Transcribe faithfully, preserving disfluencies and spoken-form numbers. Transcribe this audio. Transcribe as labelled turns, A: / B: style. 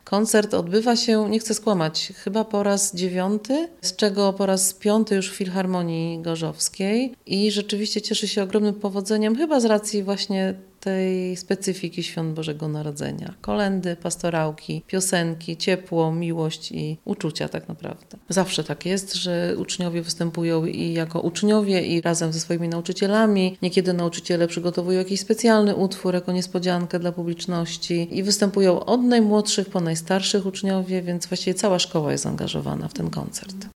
A: Koncert odbywa się, nie chcę skłamać, chyba po raz dziewiąty, z czego po raz piąty już w Filharmonii Gorzowskiej i rzeczywiście cieszy się ogromnym powodzeniem, chyba z racji właśnie tej specyfiki Świąt Bożego Narodzenia. Kolędy, pastorałki, piosenki, ciepło, miłość i uczucia tak naprawdę. Zawsze tak jest, że uczniowie występują i jako uczniowie i razem ze swoimi nauczycielami. Niekiedy nauczyciele przygotowują jakiś specjalny utwór jako niespodziankę dla publiczności i występują od najmłodszych po najstarszych uczniowie, więc właściwie cała szkoła jest zaangażowana w ten koncert.